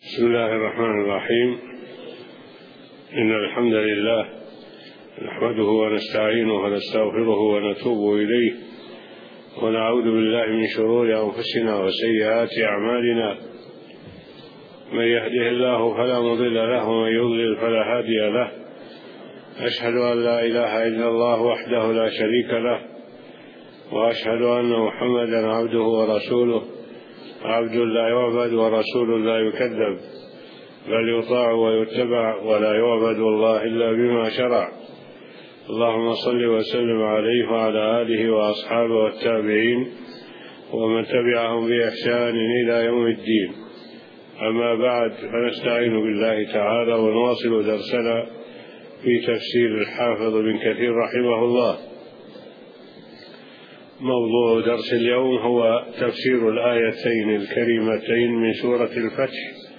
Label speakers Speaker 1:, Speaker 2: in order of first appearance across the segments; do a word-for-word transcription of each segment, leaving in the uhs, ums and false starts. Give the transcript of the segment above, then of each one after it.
Speaker 1: بسم الله الرحمن الرحيم. إن الحمد لله نحمده ونستعينه ونستغفره ونتوب إليه ونعوذ بالله من شرور أنفسنا وسيئات أعمالنا. من يهده الله فلا مضل له ومن يضلل فلا هادي له. أشهد أن لا إله إلا الله وحده لا شريك له، وأشهد أن محمدا عبده ورسوله، عبد لا يعبد ورسول لا يكذب، بل يطاع ويتبع ولا يعبد الله إلا بما شرع. اللهم صل وسلم عليه وعلى آله وأصحابه والتابعين ومن تبعهم بإحسان إلى يوم الدين. أما بعد، فنستعين بالله تعالى ونواصل درسنا في تفسير الحافظ بن كثير رحمه الله. موضوع درس اليوم هو تفسير الآيتين الكريمتين من سورة الفتح،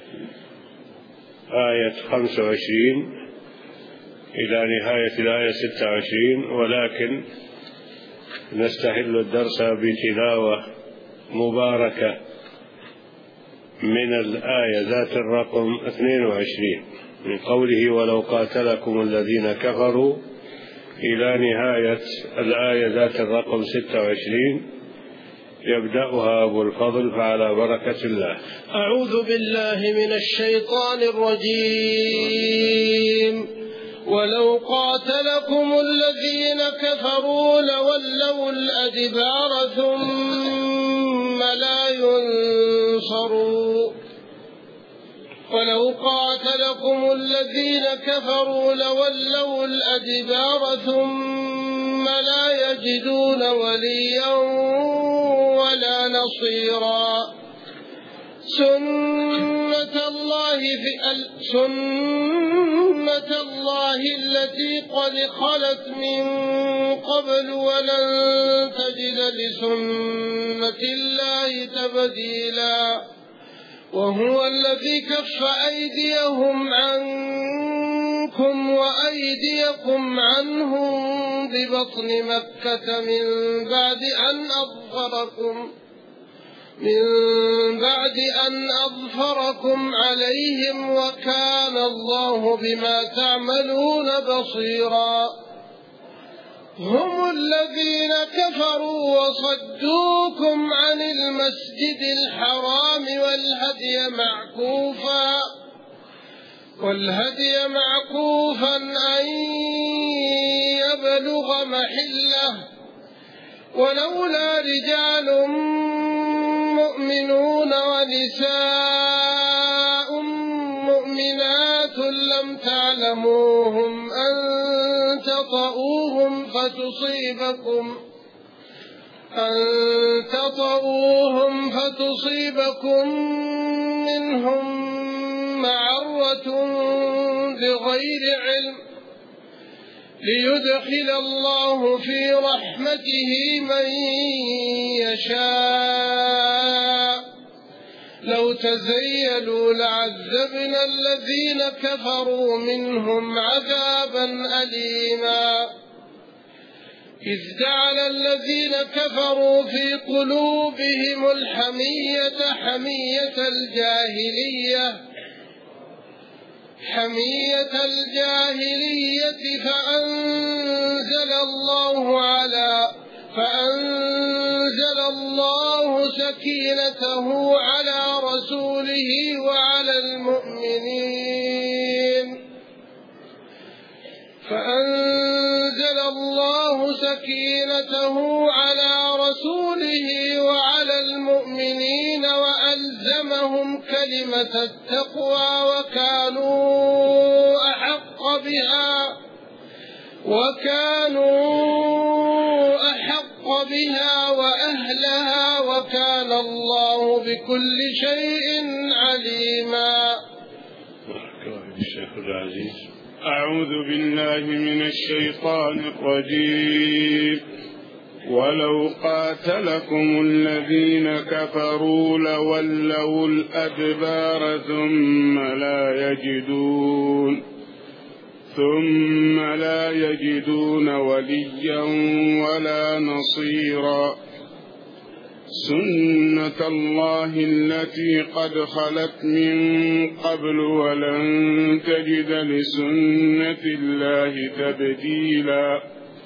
Speaker 1: آية خمسة وعشرين إلى نهاية الآية ستة وعشرين، ولكن نستهل الدرس بتلاوة مباركة من الآية ذات الرقم اثنين وعشرين من قوله: ولو قاتلكم الذين كفروا، إلى نهاية الآية ذات الرقم ستة وعشرين. يبدأها أبو الفضل فعلى بركة الله.
Speaker 2: أعوذ بالله من الشيطان الرجيم. ولو قاتلكم الذين كفروا لولوا الأدبار ثم لا ينصرون. ولو قاتلكم الذين كفروا لولوا الأدبار ثم لا يجدون وليا ولا نصيرا. سنة الله في سنة الله التي قد خلت من قبل ولن تجد لسنة الله تبديلا. وهو الذي كف أيديهم عنكم وأيديكم عنهم ببطن مكة من بعد أن أظفركم من بعد أن أظفركم عليهم، وكان الله بما تعملون بصيرا. هم الذين كفروا وصدوكم عن المسجد الحرام والهدي معكوفا والهدي معكوفا أن يبلغ محله، ولولا رجال مؤمنون ونساء مؤمنات لم تعلموهم أن تطؤوهم فتصيبكم أن تطؤوهم فتصيبكم منهم معرة بغير علم، ليدخل الله في رحمته من يشاء. لو تزيلوا لعذبنا الذين كفروا منهم عذابا أليما. إذ جعل الذين كفروا في قلوبهم الحمية حمية الجاهلية حمية الجاهلية فأنزل الله على فأنزل الله سكينته على رسوله وعلى المؤمنين فأنزل الله سكينته على رسوله وعلى المؤمنين وألزمهم كلمة التقوى وكانوا أحق بها وكانوا أحق بها وأهلها، وكان الله بكل شيء عليما.
Speaker 1: الشيخ العزيز.
Speaker 3: أعوذ بالله من الشيطان الرجيم. ولو قاتلكم الذين كفروا لولوا الأدبار ثم لا يجدون ثم لا يجدون وليا ولا نصيرا. سنة الله التي قد خلت من قبل ولن تجد لسنة الله تبديلا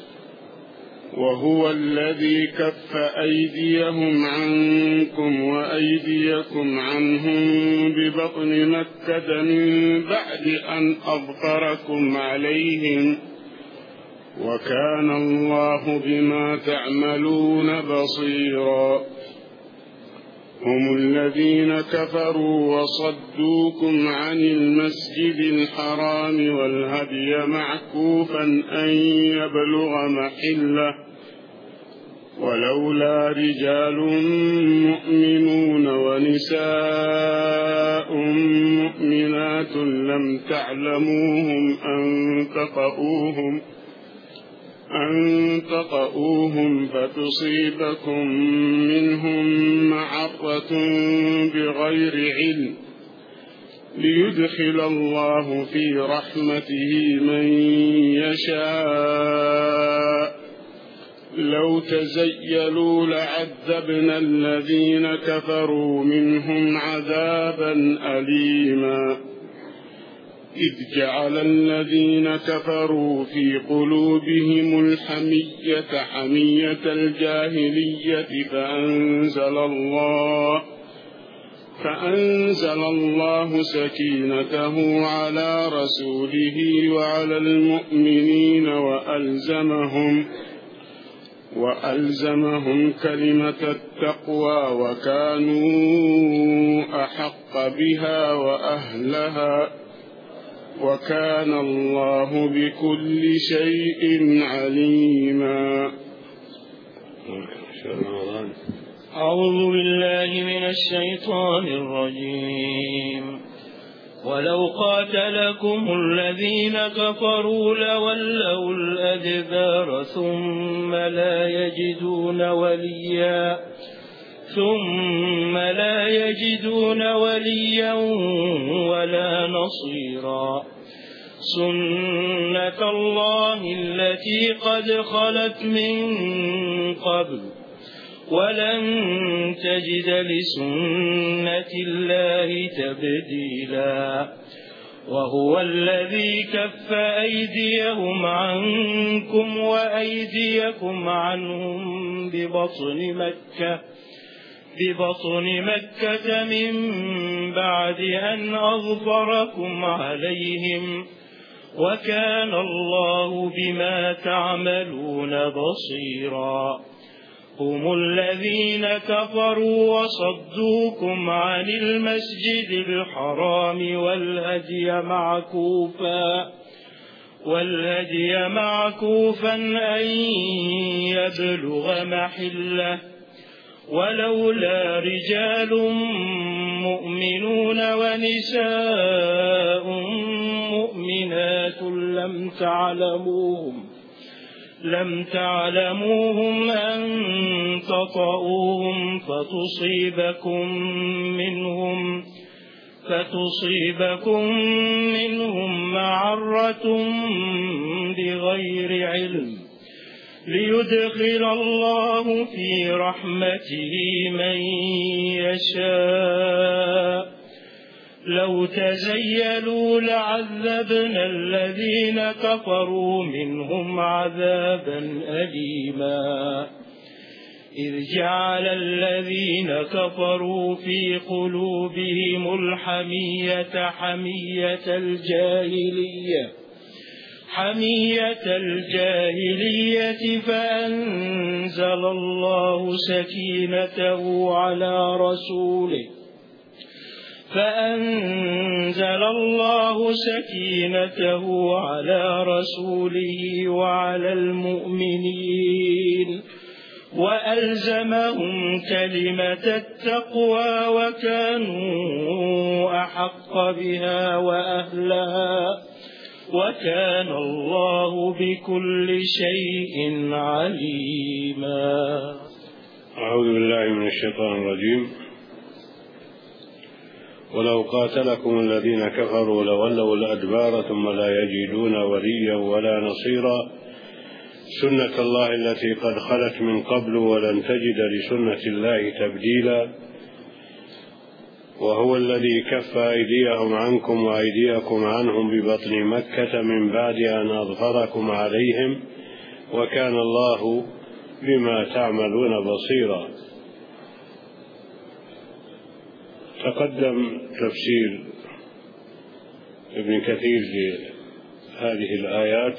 Speaker 3: وهو الذي كف أيديهم عنكم وأيديكم عنهم ببطن مكة من بعد أن أظفركم عليهم وكان الله بما تعملون بصيرا هم الذين كفروا وصدوكم عن المسجد الحرام والهدي معكوفا أن يبلغ محله ولولا رجال مؤمنون ونساء مؤمنات لم تعلموهم أن تطؤوهم أن تطؤوهم فتصيبكم منهم معرة بغير علم ليدخل الله في رحمته من يشاء لو تزيلوا لعذبنا الذين كفروا منهم عذابا أليما إذ جعل الذين كفروا في قلوبهم الحمية حمية الجاهلية فأنزل الله فأنزل الله سكينته على رسوله وعلى المؤمنين وألزمهم وألزمهم كلمة التقوى وكانوا أحق بها وأهلها وكان الله بكل شيء عليما.
Speaker 4: أعوذ بالله من الشيطان الرجيم ولو قاتلكم الذين كفروا لولوا الأدبار ثم لا يجدون وليا ثم لا يجدون وليا ولا نصيرا سنة الله التي قد خلت من قبل ولن تجد لسنة الله تبديلا وهو الذي كف أيديهم عنكم وأيديكم عنهم ببطن مكة ببطن مكة من بعد أن أظفركم عليهم وكان الله بما تعملون بصيرا هم الذين كفروا وصدوكم عن المسجد الحرام والهدي معكوفا والهدي معكوفا أن يبلغ محله ولولا رجال مؤمنون ونساء مؤمنات لم تعلموهم لم تعلموهم أن تطؤوهم فتصيبكم منهم فتصيبكم منهم معرة بغير علم ليدخل الله في رحمته من يشاء لو تزيلوا لعذبنا الذين كفروا منهم عذابا أليما إذ جعل الذين كفروا في قلوبهم الحمية حمية الجاهلية حمية الجاهلية فأنزل الله سكينته على رسوله فأنزل الله سكينته على رسوله وعلى المؤمنين وألزمهم كلمة التقوى وكانوا أحق بها وأهلها وكان الله بكل شيء عليما.
Speaker 1: أعوذ بالله من الشيطان الرجيم ولو قاتلكم الذين كفروا لولوا الأدبار ثم لا يجدون وليا ولا نصيرا سنة الله التي قد خلت من قبل ولن تجد لسنة الله تبديلا، وهو الذي كف أيديهم عنكم وأيديكم عنهم ببطن مكة من بعد أن أظفركم عليهم، وكان الله بما تعملون بصيرا. تقدم تفسير ابن كثير لهذه الآيات،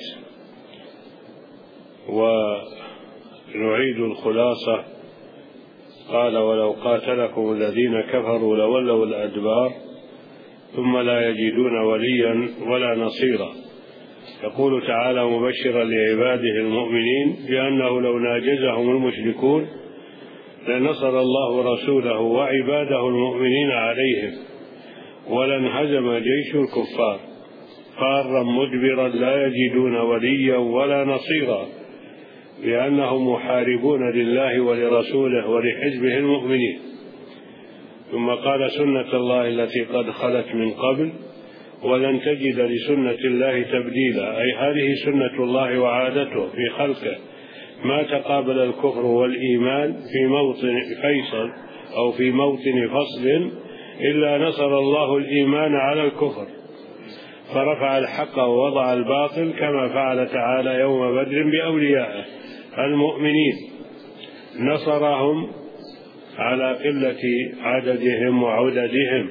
Speaker 1: ونعيد الخلاصة. قال: ولو قاتلكم الذين كفروا لولوا الأدبار ثم لا يجدون وليا ولا نصيرا. يقول تعالى مبشرا لعباده المؤمنين بأنه لو ناجزهم المشركون لنصر الله رسوله وعباده المؤمنين عليهم، ولانهزم جيش الكفار فارا مدبرا لا يجدون وليا ولا نصيرا، لأنهم محاربون لله ولرسوله ولحزبه المؤمنين. ثم قال: سنة الله التي قد خلت من قبل ولن تجد لسنة الله تبديلا، أي هذه سنة الله وعادته في خلقه، ما تقابل الكفر والإيمان في موطن فيصل أو في موطن فصل إلا نصر الله الإيمان على الكفر، فرفع الحق ووضع الباطل، كما فعل تعالى يوم بدر بأوليائه المؤمنين، نصرهم على قلة عددهم وعددهم،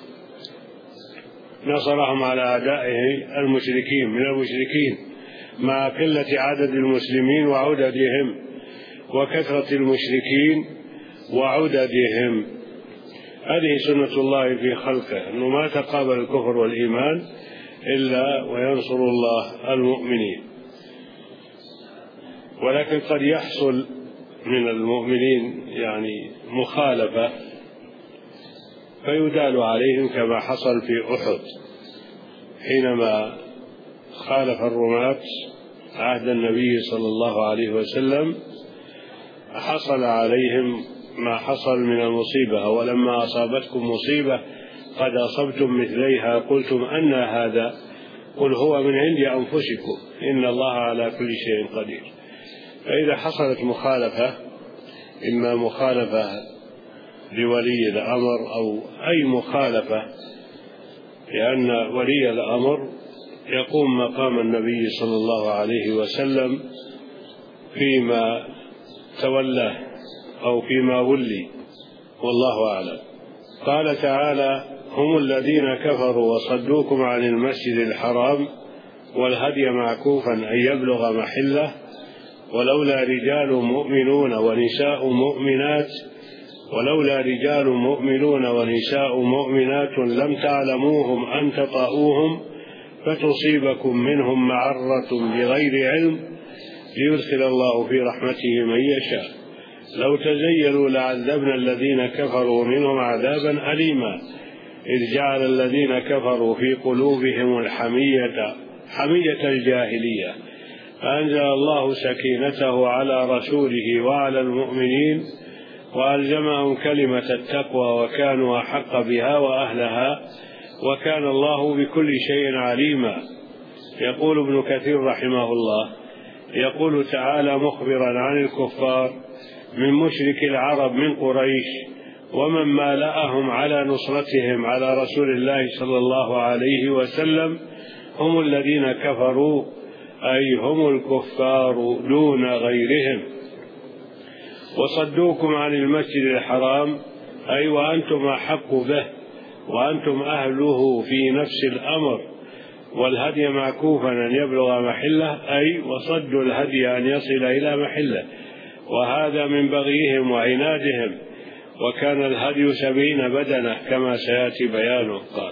Speaker 1: نصرهم على أعدائه المشركين من المشركين مع قلة عدد المسلمين وعددهم وكثرة المشركين وعددهم. هذه سنة الله في خلقه، أنه ما تقابل الكفر والإيمان إلا وينصر الله المؤمنين. ولكن قد يحصل من المؤمنين يعني مخالفة فيدال عليهم، كما حصل في أحد حينما خالف الرماة عهد النبي صلى الله عليه وسلم، حصل عليهم ما حصل من المصيبة. ولما أصابتكم مصيبة قد أصبتم مثليها قلتم أن هذا، قل هو من عند أنفسكم إن الله على كل شيء قدير. فإذا حصلت مخالفة، إما مخالفة لولي الأمر أو أي مخالفة، لأن ولي الأمر يقوم مقام النبي صلى الله عليه وسلم فيما تولاه أو فيما ولي، والله أعلم. قال تعالى: هم الذين كفروا وصدوكم عن المسجد الحرام والهدي معكوفا أن يبلغ محله، ولولا رجال مؤمنون ونساء مؤمنات ولولا رجال مؤمنون ونساء مؤمنات لم تعلموهم أن تطؤوهم فتصيبكم منهم معرة بغير علم ليدخل الله في رحمته من يشاء، لو تزيلوا لعذبنا الذين كفروا منهم عذابا أليما، إذ جعل الذين كفروا في قلوبهم الحمية حمية الجاهلية، فأنزل الله سكينته على رسوله وعلى المؤمنين وألزمهم كلمة التقوى وكانوا أحق بها وأهلها، وكان الله بكل شيء عليما. يقول ابن كثير رحمه الله: يقول تعالى مخبرا عن الكفار من مشرك العرب من قريش ومن مالأهم على نصرتهم على رسول الله صلى الله عليه وسلم: هم الذين كفروا، أي هم الكفار دون غيرهم، وصدوكم عن المسجد الحرام، أي وأنتم أحق به وأنتم أهله في نفس الأمر، والهدي معكوفا أن يبلغ محله، أي وصدوا الهدي أن يصل إلى محله، وهذا من بغيهم وعنادهم، وكان الهدي سبعين بدنة كما سيأتي بيانه. قال: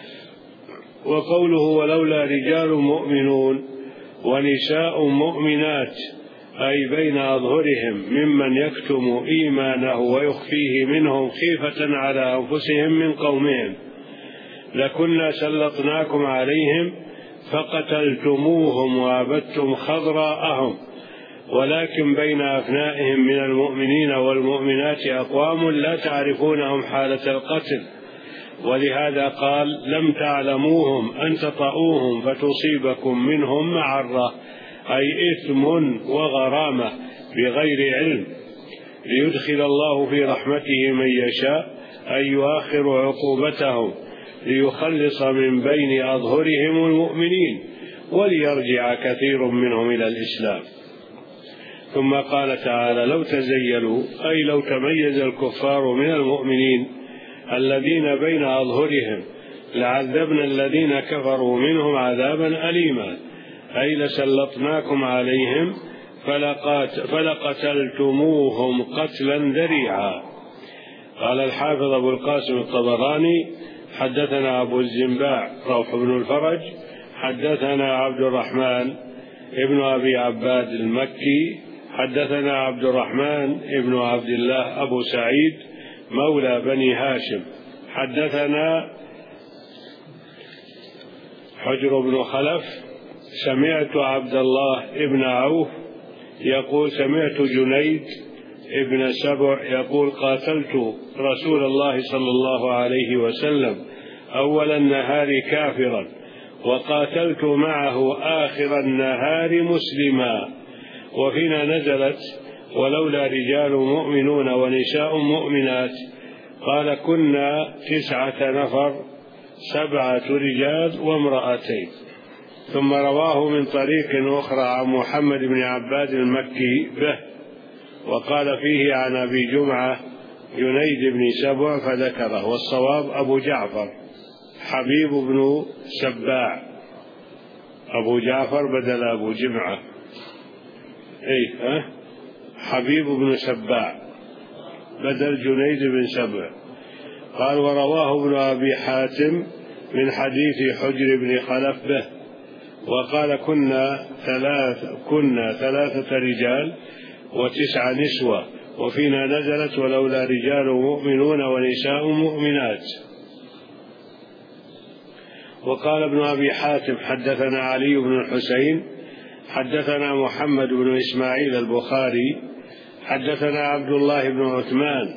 Speaker 1: وقوله ولولا رجال مؤمنون ونساء مؤمنات، أي بين أظهرهم ممن يكتم إيمانه ويخفيه منهم خيفة على أنفسهم من قومهم، لكنا سلطناكم عليهم فقتلتموهم وأبدتم خضراءهم، ولكن بين أبنائهم من المؤمنين والمؤمنات أقوام لا تعرفونهم حالة القتل، ولهذا قال: لم تعلموهم أن تطؤوهم فتصيبكم منهم معرة، أي إثم وغرامة بغير علم، ليدخل الله في رحمته من يشاء، أي يؤخر عقوبتهم ليخلص من بين أظهرهم المؤمنين وليرجع كثير منهم إلى الإسلام. ثم قال تعالى: لو تزيلوا، أي لو تميز الكفار من المؤمنين الذين بين أظهرهم لعذبنا الذين كفروا منهم عذابا أليما، أي لسلطناكم عليهم فلقتلتموهم قتلا ذريعا. قال الحافظ أبو القاسم الطبراني: حدثنا أبو الزنباع روح بن الفرج حدثنا عبد الرحمن ابن أبي عباد المكي حدثنا عبد الرحمن ابن عبد الله أبو سعيد مولى بني هاشم حدثنا حجر بن خلف سمعت عبد الله ابن عوف يقول: سمعت جنيد ابن سبع يقول: قاتلت رسول الله صلى الله عليه وسلم أول النهار كافرا، وقاتلت معه آخر النهار مسلما. وفينا نزلت: ولولا رجال مؤمنون ونساء مؤمنات. قال: كنا تسعة نفر، سبعة رجال وامرأتين. ثم رواه من طريق أخرى عن محمد بن عباد المكي به، وقال فيه عن أبي جمعة جنيد بن سبع فذكره، والصواب أبو جعفر حبيب بن سباع، أبو جعفر بدل أبو جمعة، أي أه؟ حبيب بن سباع بدل جنيد بن سبع. قال: ورواه ابن أبي حاتم من حديث حجر بن خلف به، وقال: كنا ثلاث كنا ثلاثة رجال وتسع نسوة، وفينا نزلت: ولولا رجال مؤمنون ونساء مؤمنات. وقال ابن أبي حاتم: حدثنا علي بن الحسين حدثنا محمد بن إسماعيل البخاري حدثنا عبد الله بن عثمان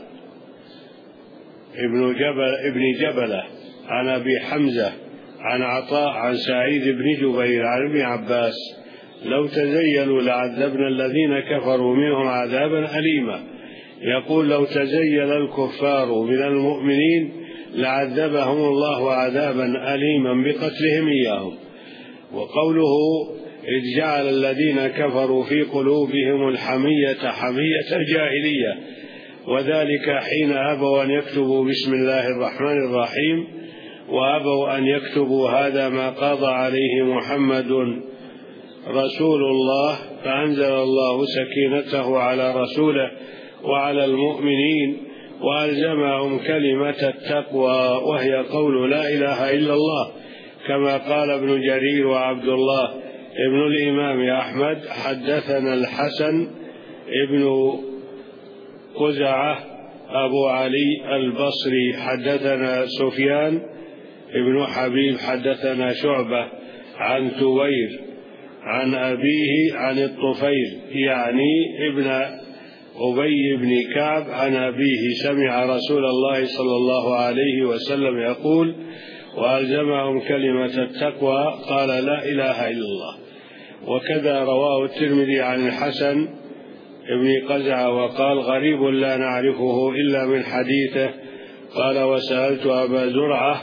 Speaker 1: ابن جبل ابن جبلة عن أبي حمزة عن عطاء عن سعيد بن جبير عن ابن عباس: لو تزيلوا لعذبنا الذين كفروا منهم عذابا أليما. يقول: لو تزيل الكفار من المؤمنين لعذبهم الله عذابا أليما بقتلهم إياهم. وقوله: إذ جعل الذين كفروا في قلوبهم الحمية حمية الجاهلية، وذلك حين أبوا أن يكتبوا بسم الله الرحمن الرحيم، وأبوا أن يكتبوا هذا ما قضى عليه محمد رسول الله، فأنزل الله سكينته على رسوله وعلى المؤمنين وألزمهم كلمة التقوى، وهي قول لا إله إلا الله، كما قال ابن جرير وعبد الله ابن الإمام أحمد: حدثنا الحسن ابن قزعة أبو علي البصري حدثنا سفيان ابن حبيب حدثنا شعبة عن توير عن أبيه عن الطفيل يعني ابن أبي بن كعب عن أبيه سمع رسول الله صلى الله عليه وسلم يقول: وألزمهم كلمة التقوى، قال: لا إله إلا الله. وكذا رواه الترمذي عن الحسن ابن قزعة وقال: غريب لا نعرفه إلا من حديثه. قال: وسألت أبا زرعة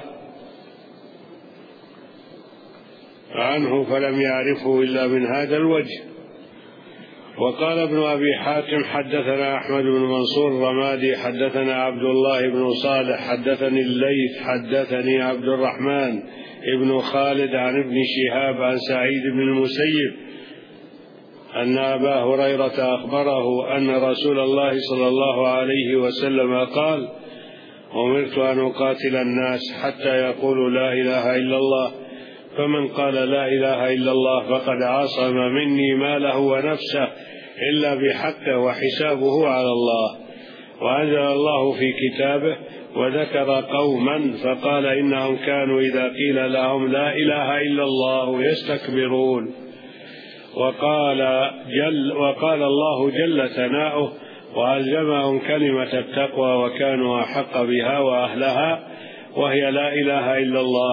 Speaker 1: عنه فلم يعرفه إلا من هذا الوجه. وقال ابن أبي حاتم: حدثنا أحمد بن منصور الرمادي حدثنا عبد الله بن صالح حدثني الليث حدثني عبد الرحمن ابن خالد عن ابن شهاب عن سعيد بن المسيب أن أبا هريرة أخبره أن رسول الله صلى الله عليه وسلم قال: أمرت أن أقاتل الناس حتى يقولوا لا إله إلا الله، فمن قال لا إله إلا الله فقد عصم مني ماله ونفسه إلا بحقه وحسابه على الله. وأنزل الله في كتابه: وذكر قوما فقال إنهم كانوا إذا قيل لهم لا إله إلا الله يستكبرون. وقال, جل وقال الله جل ثناؤه: وألزمهم كلمة التقوى وكانوا أحق بها وأهلها، وهي لا إله إلا الله.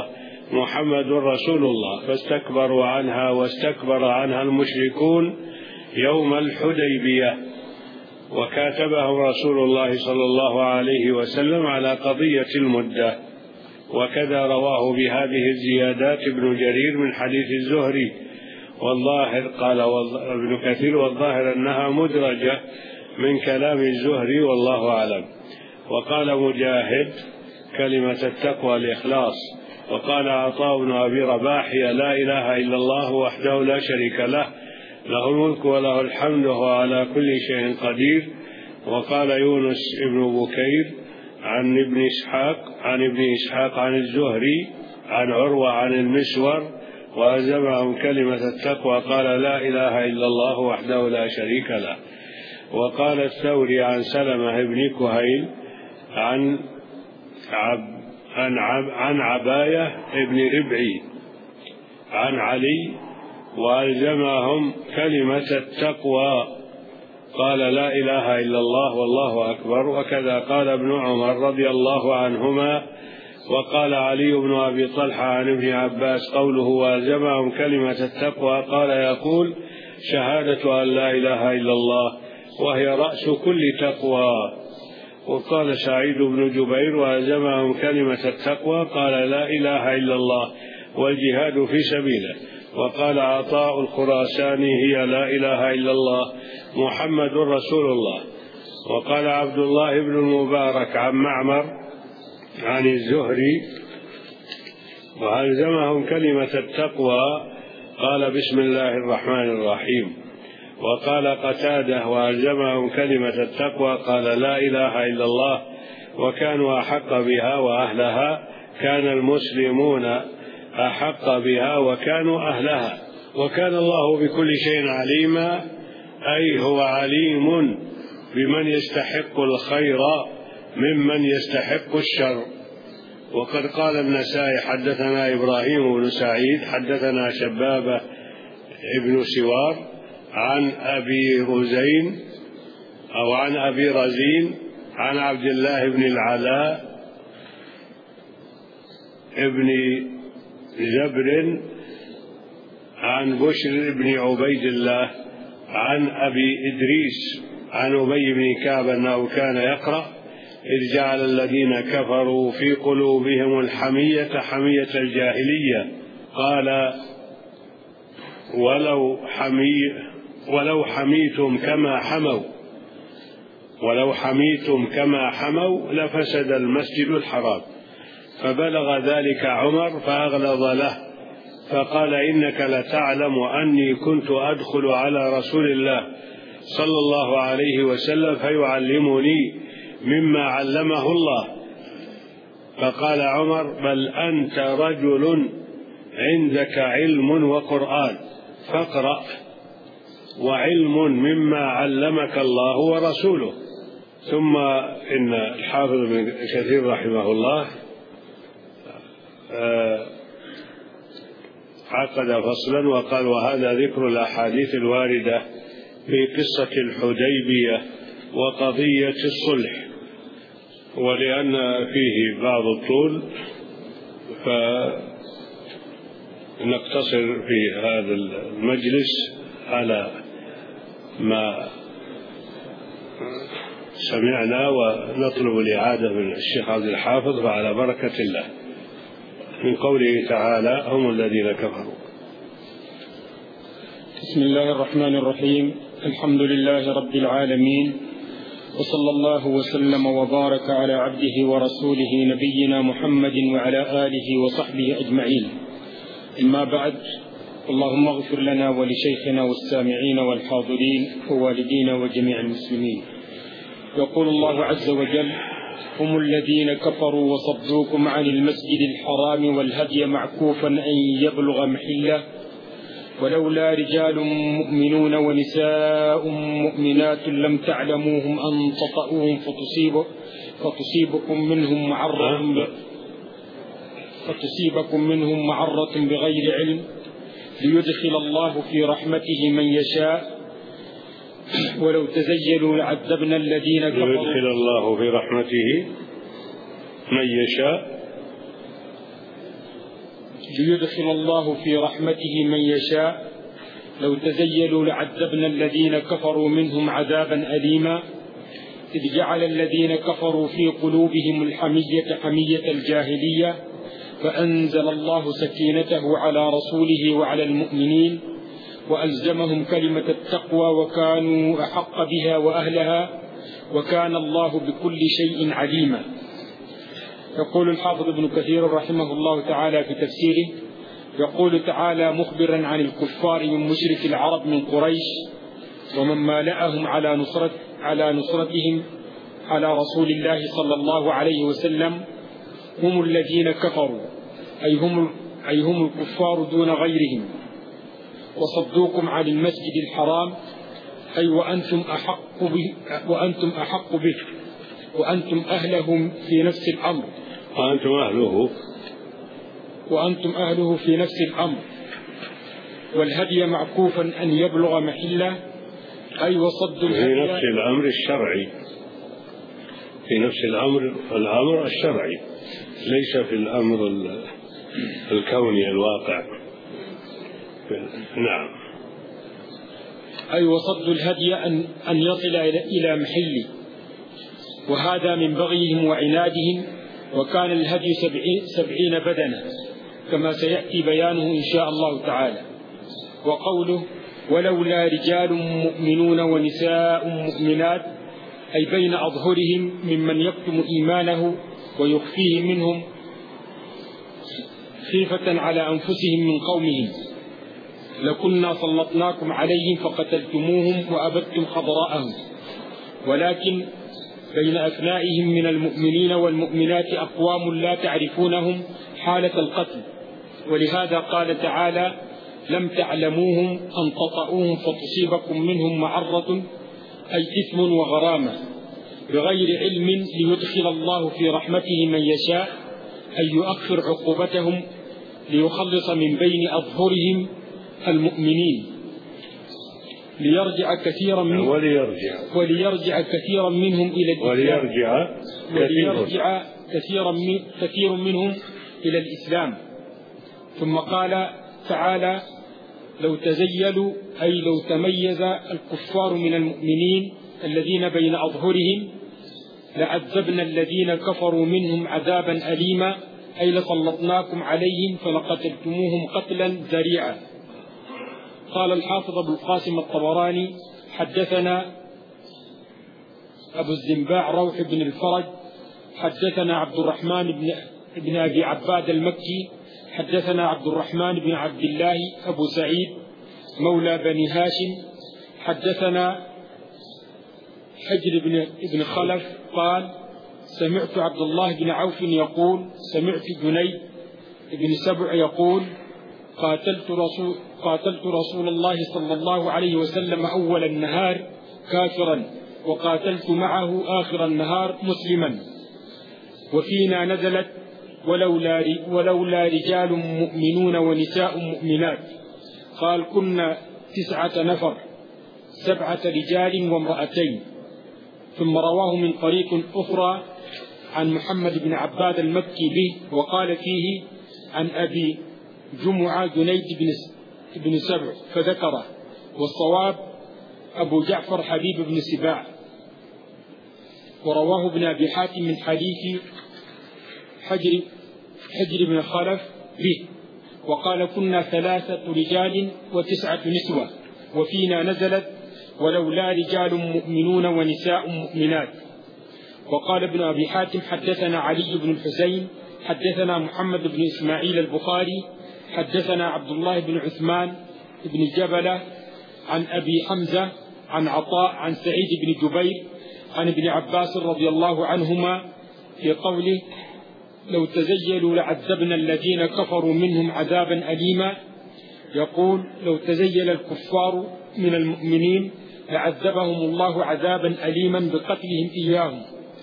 Speaker 1: محمد رسول الله، فاستكبروا عنها واستكبر عنها المشركون يوم الحديبية، وكاتبهم رسول الله صلى الله عليه وسلم على قضية المدة. وكذا رواه بهذه الزيادات ابن جرير من حديث الزهري، والظاهر قال ابن كثير والظاهر أنها مدرجة من كلام الزهري والله أعلم. وقال مجاهد كلمة التقوى الإخلاص. وقال عطاء بن أبي رباح لا إله إلا الله وحده لا شريك له، له الملك وله الحمد وهو على كل شيء قدير. وقال يونس بن بكير عن ابن إسحاق عن ابن إسحاق عن الزهري عن عروة عن المسور وألزمهم كلمة التقوى قال لا إله إلا الله وحده لا شريك له. وقال الثوري عن سلمة بن كهيل عن عب عن, عب عن عباية بن ربعي عن علي وألزمهم كلمة التقوى قال لا إله إلا الله والله أكبر. وكذا قال ابن عمر رضي الله عنهما. وقال علي بن أبي طلحة عن ابن عباس قوله وألزمهم كلمة التقوى قال يقول شهادة أن لا إله إلا الله وهي رأس كل تقوى. وقال سعيد بن جبير وألزمهم كلمة التقوى قال لا إله إلا الله والجهاد في سبيله. وقال عطاء الخراساني هي لا إله إلا الله محمد رسول الله. وقال عبد الله بن المبارك عن معمر عن الزهري وألزمهم كلمة التقوى قال بسم الله الرحمن الرحيم. وقال قتادة وألزمهم كلمة التقوى قال لا إله إلا الله وكانوا أحق بها وأهلها، كان المسلمون أحق بها وكانوا أهلها. وكان الله بكل شيء عليما، أي هو عليم بمن يستحق الخير ممن يستحق الشر. وقد قال النسائي حدثنا إبراهيم بن سعيد حدثنا شبابة ابن سوار عن أبي رزين أو عن أبي رزين عن عبد الله بن العلاء ابن جبر عن بشر بن عبيد الله عن أبي إدريس عن أبي بن كعب أنه كان يقرأ إذ جعل الذين كفروا في قلوبهم الحمية حمية الجاهلية قال ولو حمي ولو حميتم كما حموا ولو حميتم كما حموا لفسد المسجد الحرام. فبلغ ذلك عمر فأغلظ له فقال إنك لتعلم أني كنت أدخل على رسول الله صلى الله عليه وسلم فيعلمني مما علمه الله. فقال عمر بل أنت رجل عندك علم وقرآن فاقرأ وعلم مما علمك الله ورسوله. ثم إن الحافظ ابن كثير رحمه الله عقد فصلا وقال وهذا ذكر الأحاديث الواردة في قصة الحديبية وقضية الصلح، ولأن فيه بعض الطول فنقتصر في هذا المجلس على ما سمعنا ونطلب الإعادة من الشيخ عبد الحافظ وعلى بركة الله من قوله تعالى هم الذين كفروا.
Speaker 5: بسم الله الرحمن الرحيم. الحمد لله رب العالمين، وصلى الله وسلم وبارك على عبده ورسوله نبينا محمد وعلى آله وصحبه أجمعين. أما بعد، اللهم اغفر لنا ولشيخنا والسامعين والحاضرين ووالدينا وجميع المسلمين. يقول الله عز وجل هم الذين كفروا وصدوكم عن المسجد الحرام والهدي معكوفا أن يبلغ محله ولولا رجال مؤمنون ونساء مؤمنات لم تعلموهم أن تطؤوهم فتصيب فتصيبكم منهم معرة فتصيبكم منهم معرة بغير علم ليدخل الله في رحمته من يشاء ولو تزيلوا لعذبنا الذين كفروا
Speaker 1: ليدخل الله في رحمته من يشاء
Speaker 5: ليدخل الله في رحمته من يشاء لو تزيلوا لعذبنا الذين كفروا منهم عذابا أليما إذ جعل الذين كفروا في قلوبهم الحمية حمية الجاهلية فأنزل الله سكينته على رسوله وعلى المؤمنين وألزمهم كلمة التقوى وكانوا أحق بها وأهلها وكان الله بكل شيء عليما. يقول الحافظ ابن كثير رحمه الله تعالى في تفسيره يقول تعالى مخبرا عن الكفار من مشرك العرب من قريش ومن مالأهم على نصرة على نصرتهم على رسول الله صلى الله عليه وسلم هم الذين كفروا أي هم, أي هم الكفار دون غيرهم وصدوكم عن المسجد الحرام أي وأنتم أحق به وأنتم أحق به وأنتم أهله في نفس الأمر
Speaker 1: وأنتم أهله
Speaker 5: وأنتم أهله في نفس الأمر والهدي معكوفا أن يبلغ محله أي وصد
Speaker 1: في نفس الأمر الشرعي في نفس الأمر الأمر الشرعي ليس في الأمر الكوني الواقع. نعم.
Speaker 5: أي وصد الهدي أن, أن يصل إلى محله وهذا من بغيهم وعنادهم وكان الهدي سبعين, سبعين بدنة كما سيأتي بيانه إن شاء الله تعالى. وقوله ولولا رجال مؤمنون ونساء مؤمنات أي بين أظهرهم ممن يكتم إيمانه ويخفيه منهم خيفة على أنفسهم من قومهم لكنا سلطناكم عليهم فقتلتموهم وأبدتم خضراءهم ولكن بين أثنائهم من المؤمنين والمؤمنات أقوام لا تعرفونهم حالة القتل ولهذا قال تعالى لم تعلموهم أن تطؤوهم فتصيبكم منهم معرة أي إثم وغرامة بغير علم ليدخل الله في رحمته من يشاء أي يؤخر عقوبتهم ليخلص من بين أظهرهم المؤمنين ليرجع كثيرا منهم
Speaker 1: وليرجع
Speaker 5: وليرجع كثيرا منهم إلى الإسلام
Speaker 1: وليرجع
Speaker 5: وليرجع كثيرا من كثير منهم إلى الإسلام. ثم قال تعالى لو تزيلوا أي لو تميز الكفار من المؤمنين الذين بين أظهرهم لعذبنا الذين كفروا منهم عذابا أليما أي لسلطناكم عليهم فلقتلتموهم قتلا ذريعا. قال الحافظ أبو القاسم الطبراني حدثنا أبو الزنباع روح بن الفرج حدثنا عبد الرحمن بن, بن أبي عباد المكي حدثنا عبد الرحمن بن عبد الله أبو سعيد مولى بني هاشم حدثنا حجر بن, بن خلف قال سمعت عبد الله بن عوف يقول سمعت جنيد بن سبع يقول قاتلت رسول, قاتلت رسول الله صلى الله عليه وسلم أول النهار كافرا وقاتلت معه آخر النهار مسلما وفينا نزلت ولولا, ولولا رجال مؤمنون ونساء مؤمنات قال كنا تسعة نفر سبعة رجال وامرأتين. ثم رواه من طريق أخرى عن محمد بن عباد المكي به وقال فيه عن أبي جمعة جنيد بن سبع فذكره والصواب أبو جعفر حبيب بن سباع. ورواه ابن أبي حاتم من حديث حجر, حجر بن خلف به وقال كنا ثلاثة رجال وتسعة نسوة وفينا نزلت ولولا رجال مؤمنون ونساء مؤمنات. وقال ابن أبي حاتم حدثنا علي بن الحسين حدثنا محمد بن إسماعيل البخاري حدثنا عبد الله بن عثمان بن جبلة عن أبي حمزة عن عطاء عن سعيد بن جبير عن ابن عباس رضي الله عنهما في قوله لو تزيلوا لعذبنا الذين كفروا منهم عذابا أليما يقول لو تزيل الكفار من المؤمنين لعذبهم الله عذابا أليما بقتلهم إياهم.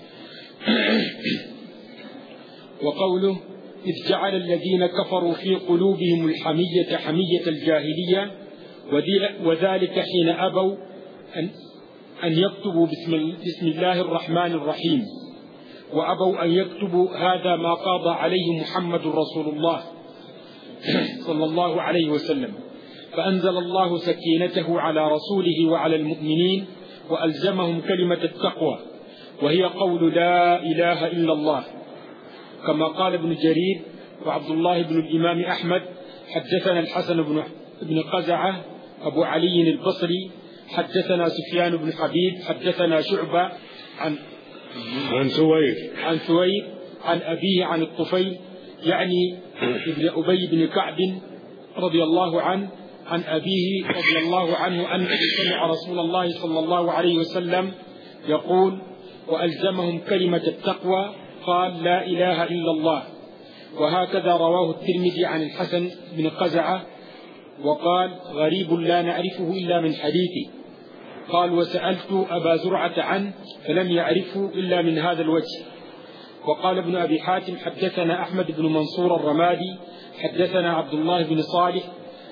Speaker 5: وقوله إذ جعل الذين كفروا في قلوبهم الحمية حمية الجاهلية وذلك حين أبوا أن, أن يكتبوا بسم, بسم الله الرحمن الرحيم وأبوا أن يكتبوا هذا ما قاضى عليه محمد رسول الله صلى الله عليه وسلم، فأنزل الله سكينته على رسوله وعلى المؤمنين وألزمهم كلمة التقوى، وهي قول لا إله إلا الله، كما قال ابن جرير وعبد الله بن الإمام أحمد: حدثنا الحسن بن بن قزعة أبو علي البصري، حدثنا سفيان بن حبيب، حدثنا شعبة عن
Speaker 1: عن سوير
Speaker 5: عن سوير عن أبيه عن الطفيل يعني ابن أبي بن كعب رضي الله عنه عن أبيه رضي الله عنه أنه سمع رسول الله صلى الله عليه وسلم يقول: وألزمهم كلمة التقوى، قال: لا إله إلا الله. وهكذا رواه الترمذي عن الحسن بن قزعة وقال: غريب لا نعرفه إلا من حديثه. قال: وسألت أبا زرعة عنه فلم يعرفه إلا من هذا الوجه. وقال ابن أبي حاتم: حدثنا أحمد بن منصور الرمادي، حدثنا عبد الله بن صالح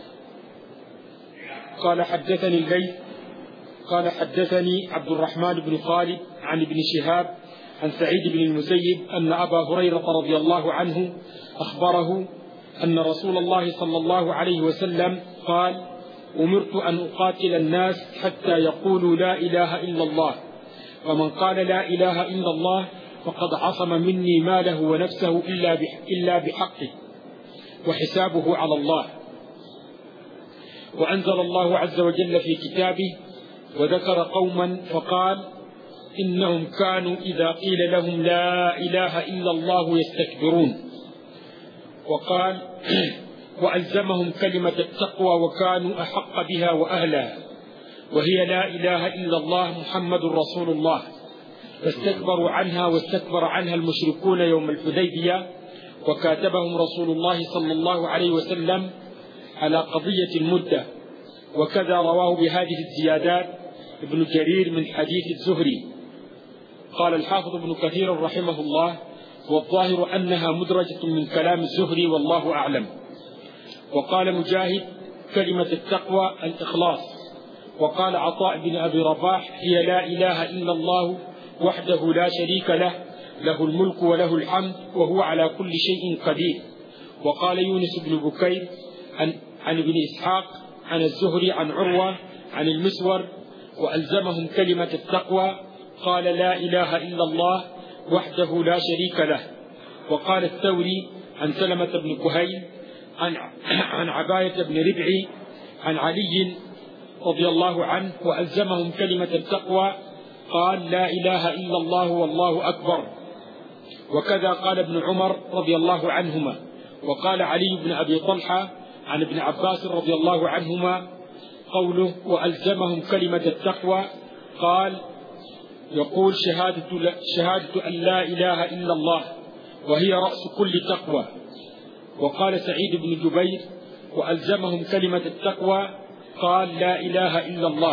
Speaker 5: قال حدثني الليث قال حدثني عبد الرحمن بن خالد عن ابن شهاب عن سعيد بن المسيب أن أبا هريرة رضي الله عنه أخبره أن رسول الله صلى الله عليه وسلم قال: أمرت أن أقاتل الناس حتى يقولوا لا إله إلا الله، ومن قال لا إله إلا الله فقد عصم مني ماله ونفسه إلا بحقه، وحسابه على الله. وأنزل الله عز وجل في كتابه وذكر قوما فقال: إنهم كانوا إذا قيل لهم لا إله إلا الله يستكبرون. وقال: وألزمهم كلمة التقوى وكانوا أحق بها وأهلها، وهي لا إله إلا الله محمد رسول الله، فاستكبروا عنها واستكبر عنها المشركون يوم الحديبية، وكاتبهم رسول الله صلى الله عليه وسلم على قضية المدة. وكذا رواه بهذه الزيادات ابن جرير من حديث الزهري. قال الحافظ ابن كثير رحمه الله: والظاهر أنها مدرجة من كلام الزهري والله أعلم. وقال مجاهد: كلمة التقوى الإخلاص. وقال عطاء بن أبي رباح: هي لا إله إلا الله وحده لا شريك له، له الملك وله الحمد وهو على كل شيء قدير. وقال يونس بن بكير عن, عن ابن إسحاق عن الزهري عن عروة عن المسور: وألزمهم كلمة التقوى، قال: لا إله إلا الله وحده لا شريك له. وقال الثوري عن سلمة بن كهيل عن, عن عباية بن ربعي عن علي رضي الله عنه: وألزمهم كلمة التقوى، قال: لا إله إلا الله والله أكبر. وكذا قال ابن عمر رضي الله عنهما. وقال علي بن أبي طلحة عن ابن عباس رضي الله عنهما قوله: وألزمهم كلمة التقوى، قال: يقول شهادة, شهادة أن لا إله إلا الله، وهي رأس كل تقوى. وقال سعيد بن جبير: وألزمهم كلمة التقوى، قال: لا إله إلا الله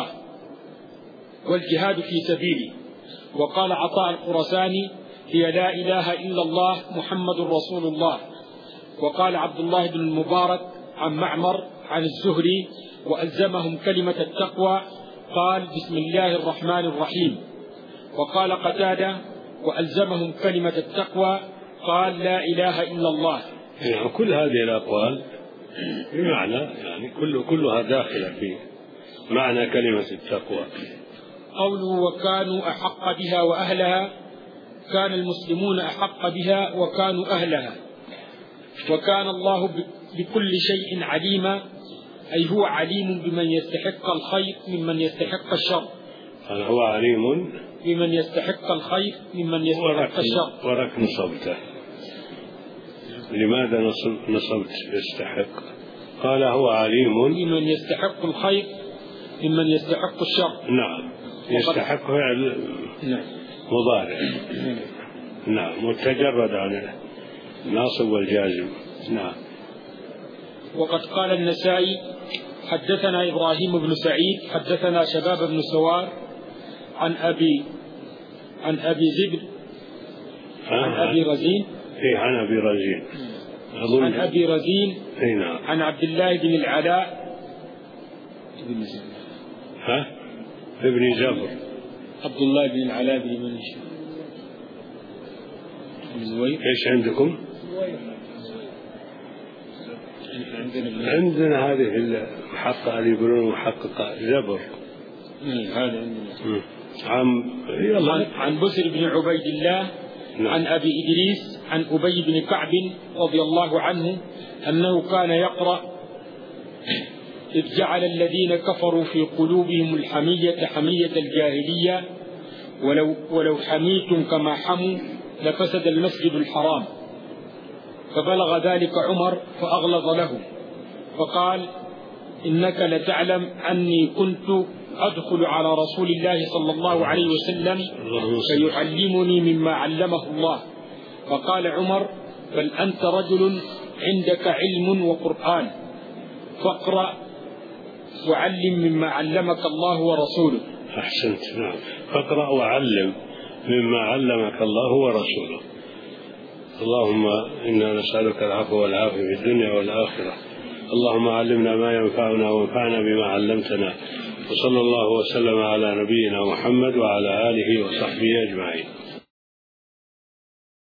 Speaker 5: والجهاد في سبيله. وقال عطاء الخرساني: هي لا إله إلا الله محمد رسول الله. وقال عبد الله بن المبارك عن معمر عن الزهري: وألزمهم كلمة التقوى، قال: بسم الله الرحمن الرحيم. وقال قتادة: وألزمهم كلمة التقوى، قال: لا إله إلا الله.
Speaker 1: يعني كل هذه الأقوال بمعنى يعني كل كلها داخلة في معنى كلمة التقوى.
Speaker 5: قوله: وكانوا أحق بها وأهلها، كان المسلمون أحق بها وكانوا أهلها. وكان الله بكل شيء عليما، أي هو عليم بمن يستحق الخير ممن يستحق الشر.
Speaker 1: قال: هو عليم
Speaker 5: بمن يستحق الخير ممن يستحق الشر.
Speaker 1: ورك نصبته. لماذا نصبت يستحق؟ قال: هو عليم
Speaker 5: بمن يستحق الخير ممن يستحق الشر.
Speaker 1: نعم، يستحق فعل
Speaker 5: نعم
Speaker 1: مضارع. نعم، متجرد عن الناصب والجازم. نعم.
Speaker 5: وقد قال النسائي: حدثنا إبراهيم بن سعيد حدثنا شباب بن سوار عن أبي عن أبي زبر عن أبي رزين
Speaker 1: إيه عن أبي رزين
Speaker 5: عن أبي رزين
Speaker 1: إيه نعم
Speaker 5: عن عبد الله بن العلاء بن
Speaker 1: ها ابن جبر
Speaker 5: عبد الله بن العلاء بن من
Speaker 1: ايش عندكم؟ عندنا هذه المحققة اللي يقولون محققة زبر.
Speaker 5: هذا عندنا.
Speaker 1: عن
Speaker 5: عن بسر بن عبيد الله عن أبي إدريس عن أبي بن كعب رضي الله عنه أنه كان يقرأ: إذ جعل الذين كفروا في قلوبهم الحمية حمية الجاهلية ولو, ولو حميتم كما حموا لفسد المسجد الحرام. فبلغ ذلك عمر فأغلظ له فقال: إنك لتعلم أني كنت أدخل على رسول الله صلى الله عليه وسلم فيعلمني مما علمه الله. فقال عمر: بل أنت رجل عندك علم وقرآن، فاقرأ وعلم مما علمك الله ورسوله.
Speaker 1: أحسنت. نعم، فاقرأ وعلم مما علمك الله ورسوله. اللهم إنا نسألك العفو والعافية في الدنيا والآخرة. اللهم علمنا ما ينفعنا وانفعنا بما علمتنا، وصلى الله وسلم على نبينا محمد وعلى آله وصحبه أجمعين.